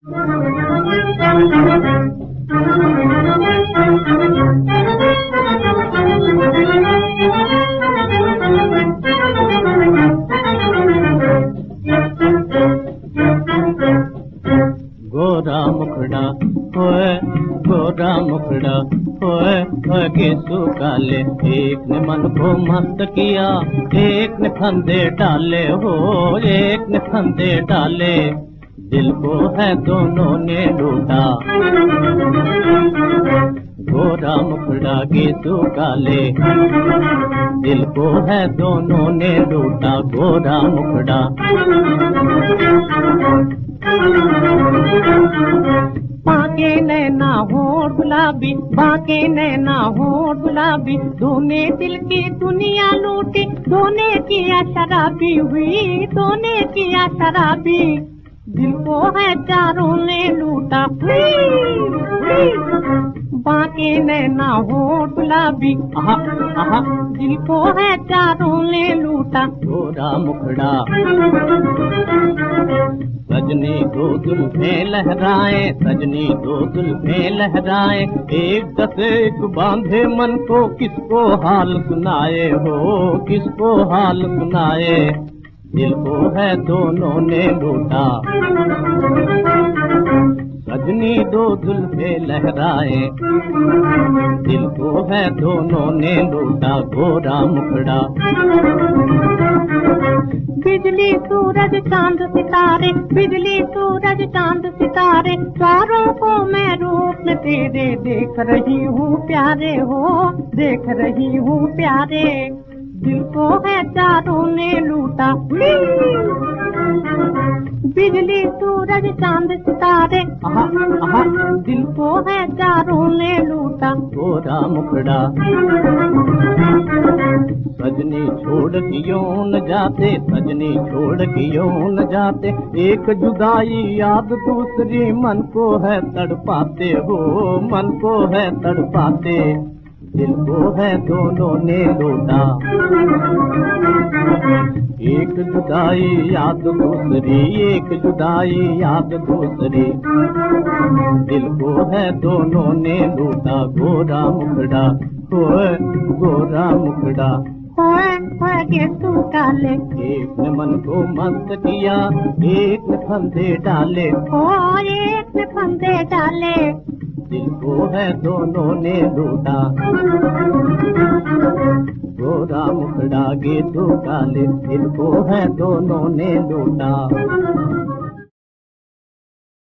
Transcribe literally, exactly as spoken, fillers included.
गोरा मुखड़ा होए गोरा मुखड़ा होए गेसु काले, एक ने मन को मस्त किया, एक ने फंदे डाले हो, एक ने फंदे डाले, दिल को है दोनों ने लूटा। गोरा मुखड़ा गेसु काले, दिल को है दोनों ने लूटा। गोरा मुखड़ा बाके नैना होठ गुलाबी, बाके नैना होठ गुलाबी, दोने दिल की दुनिया लूटी, दोने किया शराबी हुई, दोने किया शराबी, दिल को है चारों ने लूटा। बाके नैना होठ गुलाबी, आहा आहा, दिल को है चारों ने लूटा। गोरा मुखड़ा सजनी दो जुल्फें लहराए, सजनी दो जुल्फें लहराए, एक दस एक बांधे मन को, किसको हाल सुनाए हो, किसको हाल सुनाए, दिल को है दोनों ने लूटा। सजनी दो जुल्फें लहराए, दिल को है दोनों ने लूटा। गोरा मुखड़ा बिजली सूरज चांद सितारे, बिजली सूरज चांद सितारे, चारों को मैं रूप में तेरे देख रही हूँ प्यारे हो, देख रही हूँ प्यारे, दिल को है चारों ने लूटा। बिजली सूरज चांद सितारे, आहा आहा, दिल को है चारों ने लूटा। गोरा मुखड़ा सजनी छोड़ क्यों न जाते, सजनी छोड़ क्यों न जाते, एक जुदाई याद दूसरी मन को है तड़पाते हो, मन को है तड़पाते, दिल को है दोनों ने लूटा। एक जुदाई याद दूसरी, एक जुदाई याद दूसरी, दिल को है दोनों ने लूटा। गोरा मुखड़ा होए गोरा मुखड़ा गेसु काले, एक ने मन को मस्त किया, एक ने फंदे डाले, ओ एक ने फंदे डाले, दिल को है दोनों ने लूटा। गोरा मुखड़ा गेसु काले, दिल को है दोनों ने लूटा।